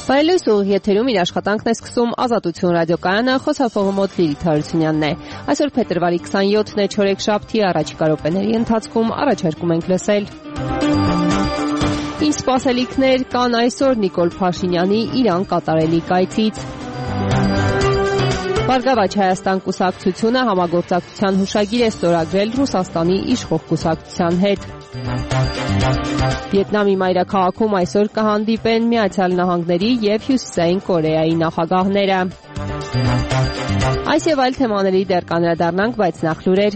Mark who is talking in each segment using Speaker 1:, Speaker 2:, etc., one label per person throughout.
Speaker 1: Բարելույս ուղիղ եթերում իր աշխատանքն է սկսում Ազատություն ռադիոկայանը, խոսափողը մոտ Լիլիթ Հարությունյանն է։ Այսօր փետրվարի 27-ն է, չորեքշաբթի, առաջիկա րոպեների ընթացքում առաջարկում ենք լսել. Ինչ սպասելիքներ կան այսօր Նիկոլ Փաշինյանի Իրան կատարելի կայցից։ Բարգավաճ Հայաստան կուսակցությունը համագործակցության հուշագիր է ստորագրել Ռուսաստանի իշխող կուսակցության հետ։ Վիետնամի մայրաքաղաքում այսօր կհանդիպեն Միացյալ Նահանգների և Հյուսիսային Կորեայի նախագահները։ Այս եւ այլ թեմաների դեռ կանդրադառնանք, բայց նախ լուրեր։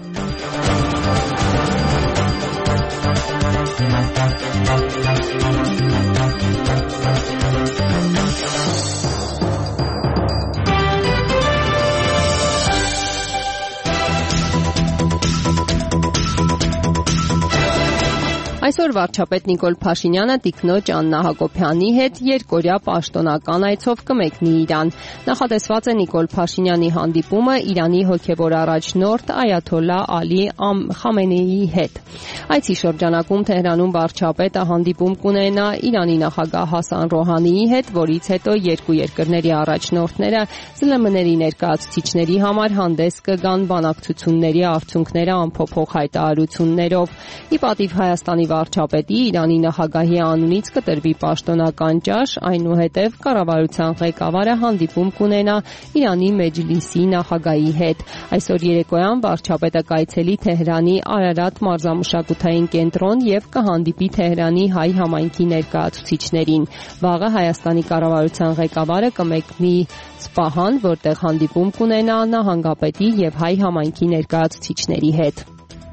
Speaker 1: Այսօր վարչապետ Նիկոլ Փաշինյանը տիկնոջ Աննա Հակոբյանի հետ երկօրյա պաշտոնական այցով կմեկնի Իրան։ Նախատեսված է Նիկոլ Փաշինյանի հանդիպումը Իրանի հոգևոր առաջնորդ Այաթոլլա Ալի Խամենեիի հետ։ Այցի շրջանակում Թեհրանում վարչապետը հանդիպում կունենա Իրանի նախագահ Հասան Ռոհանիի հետ, որից հետո երկու երկրների առաջնորդները ԶԼՄ-ների ներկայացուցիչների համար հանդես կգան բանակցությունների արդյունքները ամփոփող հայտարարություններով։ Ի պատիվ Հայաստանի վարչապետի Իրանի նախագահի անունից կտրվի պաշտոնական ճաշ, այնուհետև կառավարության ղեկավարը հանդիպում կունենա Իրանի Մեջլիսի նախագահի հետ։ Այսօր երեկոյան վարչապետը կայցելի Թեհրանի Արարատ մարզամշակութային կենտրոն եւ կհանդիպի Թեհրանի հայ համայնքի ներկայացուցիչներին։ Վաղը Հայաստանի կառավարության ղեկավարը կմեկնի Սպահան, որտեղ հանդիպում կունենա նահանգապետի եւ հայ համայնքի ներկայացուցիչների հետ։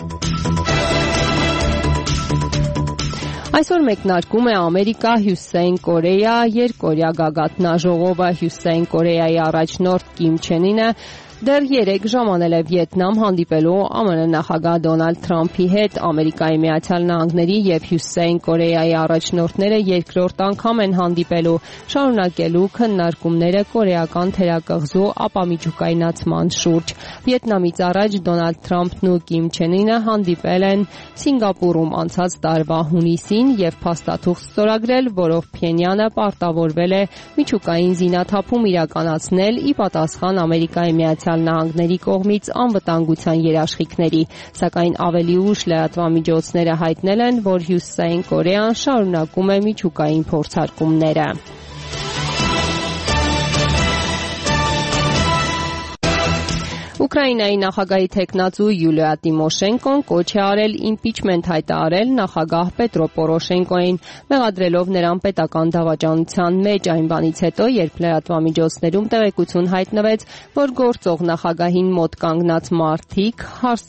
Speaker 1: Այսօր մեկնարկում է Ամերիկա, Հյուսիսային Կորեա երկօրյա գագաթնաժողովը։ Հյուսիսային Կորեայի առաջնորդ Կիմ Չեն Ինը դեռ 3 ժամանել է Վիետնամ հանդիպելու ԱՄՆ նախագահ Դոնալդ Թրամփի հետ։ Ամերիկայի Միացյալ Նահանգների եւ Հյուսիսային Կորեայի առաջնորդները երկրորդ անգամ են հանդիպելու, շարունակելու քննարկումները կորեական թերակղզու ապամիջուկայնացման շուրջ։ Վիետնամից առաջ Դոնալդ Թրամփն ու Կիմ Չեն Ինը հանդիպել են Սինգապուրում անցած տարվա հունիսին եւ փաստաթուղթ ստորագրել, որով Փյենյանը պարտավորվել է միջուկային զինաթափում իրականացնել ի պատասխան Ամերիկայի Միացյալ Նահանգների կողմից անվտանգության երաշխիքների, սակայն ավելի ուշ լրատվամիջոցները հայտնել են, որ Հյուսիսային Կորեան շարունակում է միջուկային փորձարկումները։ Ուկրաինայի նախագահի թեկնածու Յուլիա Տիմոշենկոն կոչ է արել իմպիչմենտ հայտարարել նախագահ Պետրո Պորոշենկոին, մեղադրելով նրան պետական դավաճանության մեջ այն բանից հետո, երբ լրատվամիջոցներում տեղեկություն հայտնվեց, որ գործող նախագահին մոտ կանգնած մարդիկ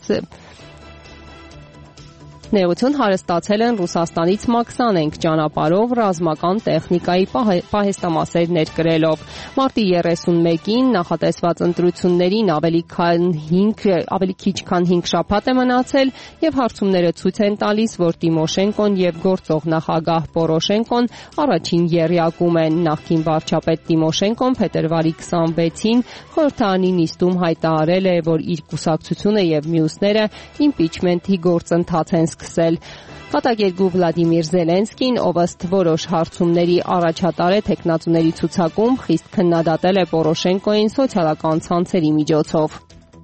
Speaker 1: նեղություն հարստացել են Ռուսաստանից Մաքսանենք ճանապարհով ռազմական տեխնիկայի պահեստամասեր ներկրելով։ Մարտի 31-ին նախատեսված ընտրություններին ավելի քիչ քան 5 շաբաթ է մնացել եւ հարցումները ցույց են տալիս, որ Տիմոշենկոն եւ գործող նախագահ Պորոշենկոն առաջին եռյակում են։ Նախկին վարչապետ Տիմոշենկոն փետրվարի 26-ին խորհրդարանի նիստում հայտարարել է, որ իր կուսակցությունը եւ մյուսները իմպիչմենթի գործընթաց են սկսել։ Կատակերգու Վլադիմիր Զելենսկին, ով ըստ որոշ հարցումների առաջատար է թեկնածուների ցուցակում, խիստ քննադատել է Պորոշենկոին սոցիալական ցանցերի միջոցով։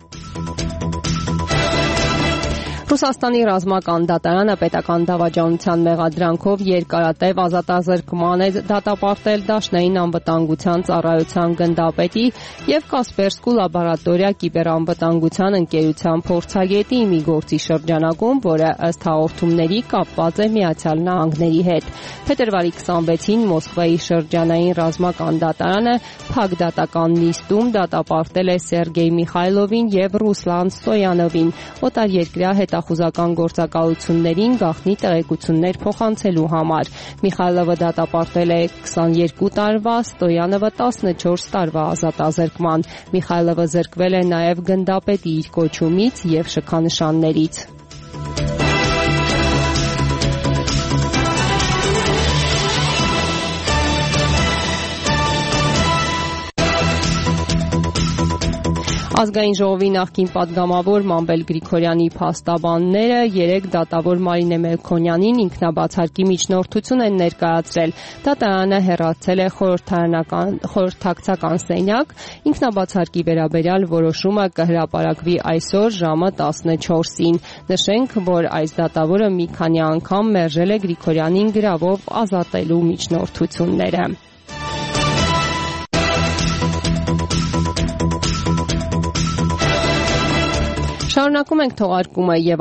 Speaker 1: Ռուսաստանի ռազմական դատարանը պետական դավաճանության մեղադրանքով երկարատև ազատազրկման է դատապարտել Դաշնային անվտանգության ծառայության գնդապետի եւ Կասպերսկու լաբորատորիա կիբերանվտանգության ընկերության փորձագետի մի գործի շրջանակում, որը ըստ հաղորդումների կապված է Միացյալ Նահանգների հետ։ Փետրվարի 26-ին Մոսկվայի շրջանային ռազմական դատարանը փակ դատական նիստում դատապարտել է Սերգեյ Միխայլովին եւ Ռուսլան Ստոյանովին, օտարերկրյա հետախուզական գործակալություններին գաղտնի տեղեկություններ փոխանցելու համար։ Միխայլովը դատապարտել է 22 տարվա, Ստոյանովը 14 տարվա ազատազրկման։ Միխայլովը զրկվել է նաև գնդապետի իր կոչումից եւ շքանշաններից։ Ազգային ժողովի նախկին պատգամավոր Մամբել Գրիգորյանի փաստաբանները 3 դատավոր Մարինե Մելքոնյանին ինքնաբացարկի միջնորդություն են ներկայացրել։ Դատարանը հեռացել է խորհրդակցական սենյակ, ինքնաբացարկի վերաբերյալ որոշումը կհրապարակվի այսօր ժամը 14-ին։ Նշենք, որ այս դատավորը մի քանի անգամ մերժել է Գրիգորյանին գրավով ազատելու միջնորդությունները։ Շարունակում ենք թողարկումը եւ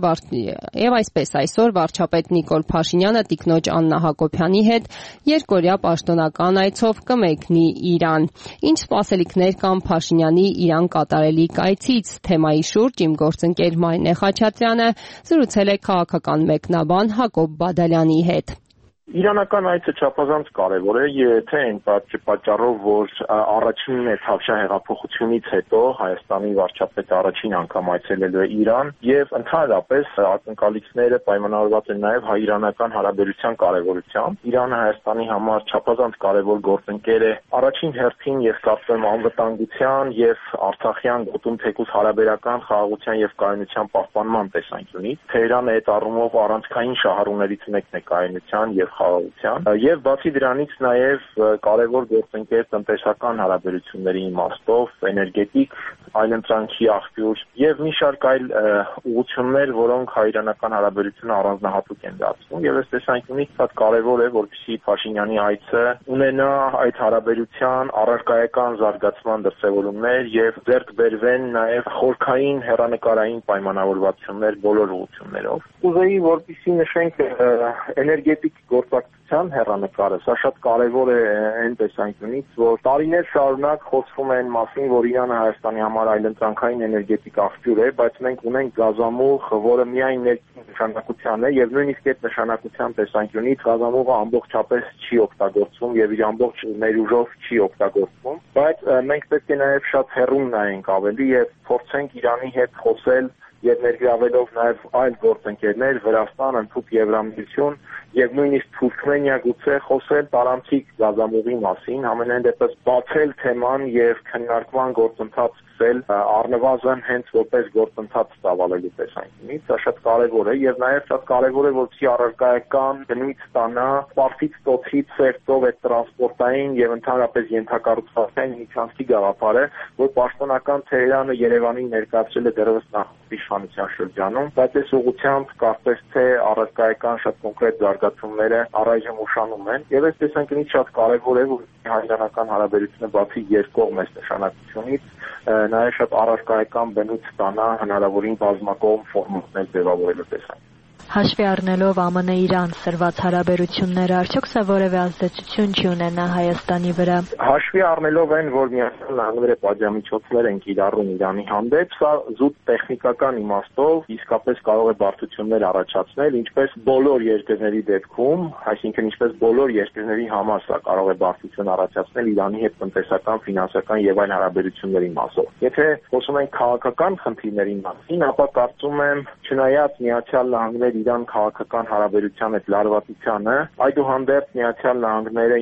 Speaker 1: այսպես այսօր վարչապետ Նիկոլ Փաշինյանը տիկնոջ Աննա Հակոբյանի հետ երկօրյա պաշտոնական այցով կմեկնի Իրան։ Ինչ սպասելիքներ կան Փաշինյանի Իրան կատարելիք այցից, թեմայի շուրջ իմ գործընկեր Մարինե Խաչատրյանը զրուցել է քաղաքական մեկնաբան Հակոբ Բադալյանի հետ։
Speaker 2: Իրանական այցը չափազանց կարևոր է, եթե այն պատճառով, որ առաջին թավշյա հեղափոխությունից հետո Հայաստանի վարչապետը առաջին անգամ այցելելու է Իրան եւ ընդհանրապես ակնկալիքները պայմանավորված են նաեւ հայ-իրանական հարաբերության կարևորությամբ։ Իրանը Հայաստանի համար չափազանց կարևոր գործընկեր է առաջին հերթին եւ կարծում եմ անվտանգության եւ Արցախյան գոտում թեկուզ հարաբերական խաղաղության եւ կայունության պահպանման տեսանկյունից։ Թեհրանը այդ առումով առանցքային շահառուներից մեկն է կայունության եւ խաղաղության եւ բացի դրանից նաեւ կարևոր գործընկեր տնտեսական հարաբերությունների իմաստով, էներգետիկ այլընտրանքի աղբյուր եւ մի շարք այլ ուղղություններ, որոնք հայ-իրանական հարաբերությունը առանձնահատուկ են դարձնում եւ այս տեսանկյունից շատ կարևոր է, որպեսզի Փաշինյանի այցը ունենա այդ հարաբերության առարկայական զարգացման դրսեւորումներ եւ ձեռք բերվեն նաեւ խորքային հեռանկարային պայմանավորվածություններ բոլոր ուղղություններով։ Ուզեի որպեսզի նշենք էներգետիկ գործակցության հեռանկարը, սա շատ կարևոր է այն տեսանկյունից, որ տարիներ շարունակ խոսվում է այն մասին, որ Իրանը Հայաստանի համար այլընտրանքային էներգետիկ աղբյուր է, բայց մենք ունենք գազամուղ, որը միայն ներքին նշանակության է եւ նույնիսկ այդ նշանակության տեսանկյունից գազամուղը ամբողջապես չի օգտագործվում եւ իր ամբողջ ներուժով չի օգտագործվում, բայց մենք պետք է նաեւ շատ հեռուն նայենք ավելի եւ փորձենք Իրանի հետ խոսել եւ ներգրավելով նաեւ այլ գործընկերներ, Վրաստան, ընդհանուր Եվրամիություն եւ նույնիսկ Թուրքմենիա գուցե խոսել տարանցիկ գազամուղի մասին, ամենայն դեպս բացել թեման եւ քննարկման գործընթաց սկսել առնվազն հենց որպես գործընթաց ծավալելու տեսանկյունից, սա շատ կարեւոր է եւ նաեւ շատ կարեւոր է, որպեսզի առարկայական բնույթ ստանա Պարսից ծոցից Սերտով այդ տրանսպորտային եւ ընդհանրապես ենթակառուցվածքային միջանցքի գաղափարը, որ պաշտոնական Թեհրանը Երևանին ներկայացրել է դեռևս նախ իշխանության շրջանում, բայց այս ուղղությամբ կարծես թե առարկայական շատ կոնկրետ զարգացումները առայժմ ուշանում են եւ այս տեսանկյունից շատ կարեւոր է, որ հայ-իրանական հարաբերությունը բացի երկկողմ նշանակությունից նաև շատ առարկայական բնույթ ստանա հնարավորին բազմակողմ ֆորմատներ ձևավորելու տեսանկյունից։
Speaker 3: Հաշվի առնելով ԱՄՆ-Իրան սրված հարաբերությունները, արդյոք սա որևէ ազդեցություն չի ունենա Հայաստանի վրա։
Speaker 2: Հաշվի առնելով այն, որ Միացյալ Նահանգները պատժամիջոցներ են կիրառում Իրանի հանդեպ, սա զուտ տեխնիկական իմաստով իսկապես կարող է բարդություններ առաջացնել, ինչպես բոլոր երկրների դեպքում, այսինքն ինչպես բոլոր երկրների համար սա կարող է բարդություն առաջացնել Իրանի հետ տնտեսական, ֆինանսական եւ այլ հարաբերությունների մասով։ Եթե խոսում ենք քաղաքական խնդիրների մասին, ապա կարծում եմ, չնայած Միացյալ Նահանգները Իրան քաղաքական հարաբերության այդ լարվածությանը, այդուհանդերձ Միացյալ Նահանգները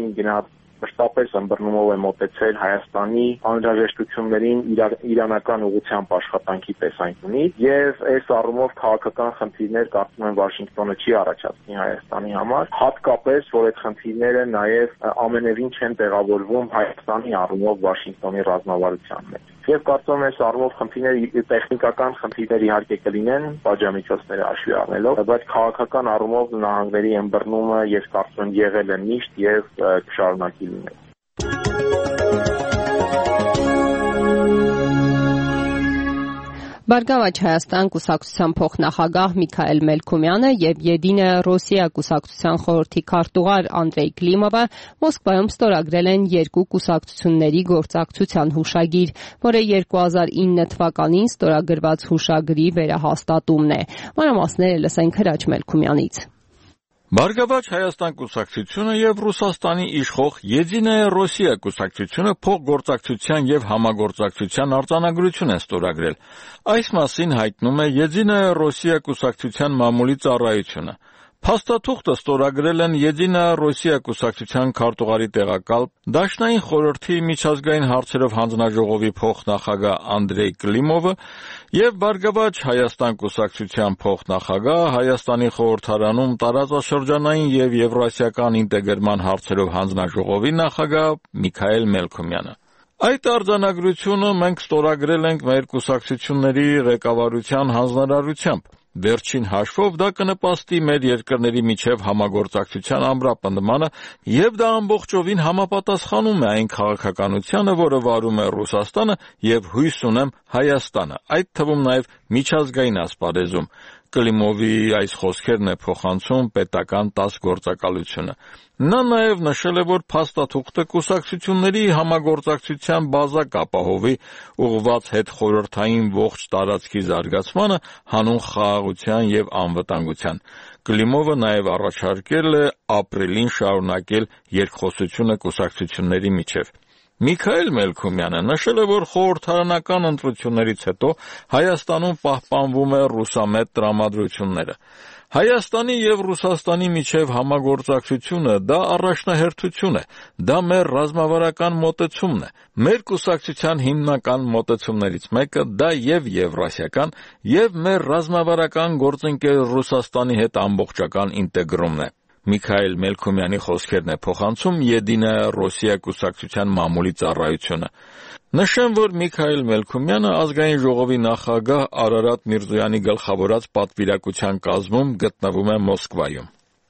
Speaker 2: մշտապես ըմբռնումով է մոտեցել Հայաստանի անհրաժեշտություններին իրանական ուղղությամբ աշխատանքի տեսանկյունից եւ այս առումով քաղաքական խնդիրներ կարծում եմ Վաշինգտոնը չի առաջացնի Հայաստանի համար, հատկապես որ այդ խնդիրները նաեւ ամենևին չեն տեղավորվում Հայաստանի առումով Վաշինգտոնի ռազմավարության մեջ։ Եվ կարծում եմ այս առումով խնդիրները տեխնիկական խնդիրներ իհարկե կլինեն պատժամիջոցները հաշվի առնելով, բայց քաղաքական առումով նահանգների ըմբռնումը ես կարծում եմ եղել է միշտ եւ կշարունակի լինել։
Speaker 1: Բարգավաճ Հայաստան կուսակցության փոխնախագահ Միքայել Մելքումյանը եւ Եդինայա Ռոսիա կուսակցության խորհրդի քարտուղար Անդրեյ Կլիմովը Մոսկվայում ստորագրել են երկու կուսակցությունների գործակցության հուշագիր, որը 2009 թվականին ստորագրված հուշագրի վերահաստատումն է։ Մանրամասները լսենք Հրաչ Մելքումյանից։
Speaker 4: Բարգավաճ Հայաստան կուսակցությունը եւ Ռուսաստանի իշխող Եդինայա Ռոսիա կուսակցությունը փոխգործակցության եւ համագործակցության արձանագրություն են ստորագրել։ Այս մասին հայտնում է Եդինայա Ռոսիա կուսակցության մամուլի ծառայությունը։ Փաստաթուղթը ստորագրել են Եդինայա Ռոսիա կուսակցության քարտուղարի տեղակալ Դաշնային խորհրդի միջազգային հարցերով հանձնաժողովի փոխնախագահ Անդրեյ Կլիմովը եւ Բարգավաճ Հայաստան կուսակցության փոխնախագահ Հայաստանի խորհրդարանում տարածաշրջանային եւ եվրասիական ինտեգրման հարցերով հանձնաժողովի նախագահ Միքայել Մելքոմյանը։ Այդ արձանագրությունը մենք ստորագրել ենք մեր կուսակցությունների ղեկավարության հանձնարարությամբ։ Վերջին հաշվով դա կնպաստի մեր երկրների միջև համագործակցության ամրապնդմանը եւ դա ամբողջովին համապատասխանում է այն քաղաքականությանը, որը վարում է Ռուսաստանը եւ հույս ունեմ Հայաստանը, այդ թվում նաեւ միջազգային ասպարեզում։ Կլիմովի այս խոսքերն է փոխանցում պետական ՏԱՍՍ գործակալությունը։ Նա նաև նշել է, որ փաստաթուղթը կուսակցությունների համագործակցության բազա կապահովի ուղղված հետխորհրդային ողջ տարածքի զարգացմանը, հանուն խաղաղության եւ անվտանգության։ Կլիմովը նաև առաջարկել է ապրիլին շարունակել երկխոսությունը կուսակցությունների միջև։ Միքայել Մելքոմյանը նշել է, որ խորհրդարանական ընտրություններից հետո Հայաստանում պահպանվում է ռուսամետ տրամադրությունները։ Հայաստանի եւ Ռուսաստանի միջև համագործակցությունը դա առաջնահերթություն է, դա մեր ռազմավարական մոտեցումն է։ Մեր կուսակցության հիմնական մոտեցումներից մեկը դա եւ եվրասիական եւ մեր ռազմավարական գործընկեր Ռուսաստանի հետ ամբողջական ինտեգրումն է։ Միքայել Մելքոմյանի խոսքերն է փոխանցում Եդինայա Ռոսիա կուսակցության մամուլի ծառայությունը։ Նշեմ, որ Միքայել Մելքոմյանը ազգային ժողովի նախագահ Արարատ Միրզոյանի գլխավորած պատվիրակության կազմում գտնվում է Մոսկվայում։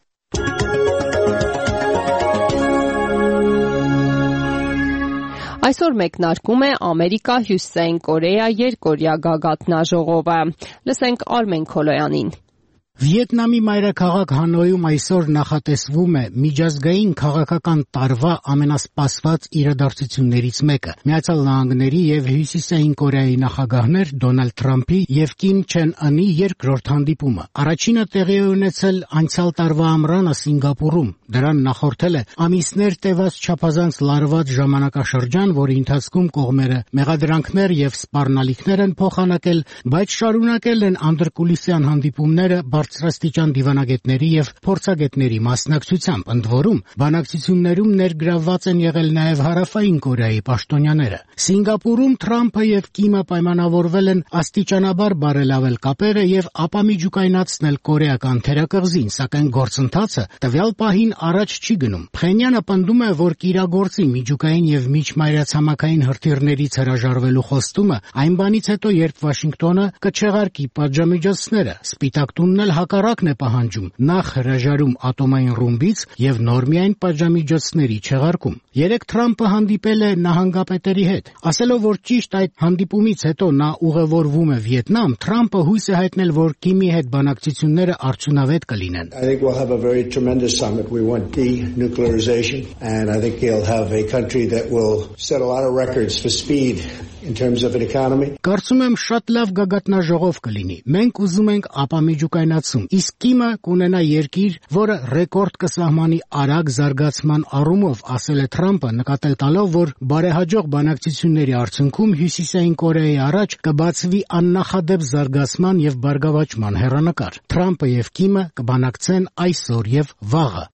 Speaker 1: Այսօր մեկնարկում է Ամերիկա-Հյուսիսային Կորեա երկօրյա գագաթնաժողովը։ Լսենք Արմեն Քոլոյանին։
Speaker 5: Վիետնամի մայրաքաղաք Հանոյում այսօր նախատեսվում է միջազգային քաղաքական տարվա ամենասպասված իրադարձություններից մեկը։ Միացյալ Նահանգների եւ Հյուսիսային Կորեայի նախագահներ Դոնալդ Թրամփի եւ Կիմ Չեն Ընի երկրորդ հանդիպումը։ Առաջինը տեղի է ունեցել անցյալ տարվա ամռանը Սինգապուրում։ Դրան նախորդել է ամիսներ տևած չափազանց լարված ժամանակաշրջան, որի ընթացքում կողմերը մեղադրանքներ եւ սպառնալիքներ են փոխանակել, բայց շարունակել են անդրկուլիսյան հանդիպումները բարձրաստիճան դիվանագետների եւ փորձագետների մասնակցությամբ, ընդ որում բանակցություններում ներգրավված են եղել նաեւ Հարավային Կորեայի պաշտոնյաները։ Սինգապուրում Թրամփը եւ Կիմը պայմանավորվել են աստիճանաբար բարելավել կապերը եւ ապամիջուկայնացնել կորեական թերակղզին, սակայն գործընթացը տվյալ պահին առաջ չի գնում։ Փխենյանը պնդում է, որ կիրագործի միջուկային եւ միջմայրացամաքային հրթիռներից հրաժարվելու խոստումը այն բանից հետո, երբ Վաշինգտոնը կչեղարկի պատժամիջոցները։ Սպիտակ տունն էլ հակառակն է պահանջում, նախ հրաժարում ատոմային ռումբից եւ նոր միայն պատժամիջոցների չեղարկում։ Երեկ Թրամփը հանդիպել է նահանգապետերի հետ, ասելով, որ ճիշտ այդ հանդիպումից հետո նա ուղևորվում է Վիետնամ, Թրամփը հույս է հայտնել, որ Կիմի հետ բանակցությունները արդյունավետ կլինեն։
Speaker 6: I think we'll have a very tremendous summit. We want denuclearization, and I think he'll have a country that will set a lot of records for speed in terms of an economy.
Speaker 5: Կարծում եմ շատ լավ գագաթնաժողով կլինի։ Մենք ուզում ենք ապամիջուկայնացում, իսկ Կիմը կունենա երկիր, որը ռեկորդ կսահմանի արագ զարգացման առումով, ասել է Թրամփը, նկատել տալով, որ բարեհաջող բանակցությունների արդյունքում Հյուսիսային Կորեայի առաջ կբացվի աննախադեպ զարգացման եւ բարգավաճման հեռանկար։ Թրամփը եւ Կիմը կբանակցեն այսօր եւ վաղը։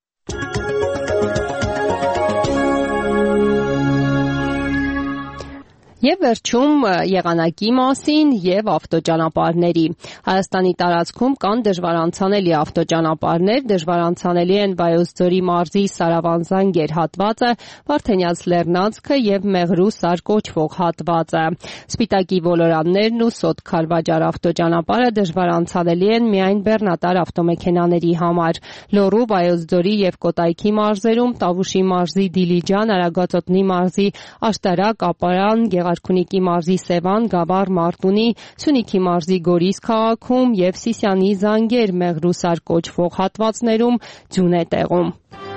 Speaker 1: Եվ վերջում եղանակի մասին եւ ավտոճանապարհների։ Հայաստանի տարածքում կան դժվարանցանելի ավտոճանապարհներ, դժվարանցանելի են Վայոց ձորի մարզի Սարավան-Զանգեր հատվածը, Վարդենյաց Լեռնանցքը եւ Մեղրու-Սար կոչվող հատվածը։ Սպիտակի ոլորաններն ու Սոտ-Քարվաճար ավտոճանապարհը դժվարանցանելի են միայն բեռնատար ավտոմեքենաների համար։ Լոռու, Վայոց ձորի եւ Կոտայքի մարզերում, Տավուշի մարզի Դիլիջան, Արագածոտնի մարզի Աշտարակ, Ապարան, Արքունիքի մարզի Սևան, Գավառ, Մարտունի, Սյունիքի մարզի Գորիս քաղաքում եւ Սիսիանի Զանգեր Մեղրուսար կոչվող հատվածներում ձյուն է տեղում։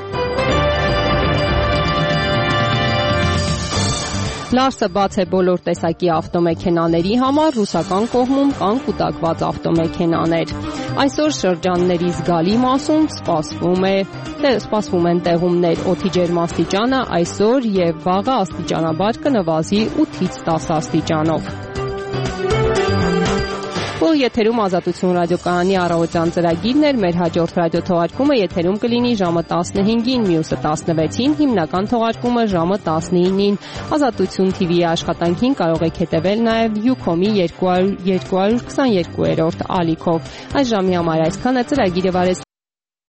Speaker 1: Լարսը բաց է բոլոր տեսակի ավտոմեքենաների համար, ռուսական կողմում կան կուտակված ավտոմեքենաներ։ Այսօր շրջանների զգալի մասում սպասվում են տեղումներ, օդի ջերմաստիճանը այսօր եւ վաղը աստիճանաբար կնվազի 8-ից 10 աստիճանով։ եթերում Ազատություն ռադիոկայանի առավոտյան ծրագիրն էր, մեր հաջորդ ռադիոթողարկումը եթերում կլինի ժամը 15-ին, մյուսը 16-ին, հիմնական թողարկումը ժամը 19-ին։ Ազատություն TV-ի աշխատանքին կարող եք հետևել նաև Ucom-ի 222-րդ ալիքով։ Այս ժամի համար այսքանը, ծրագիրը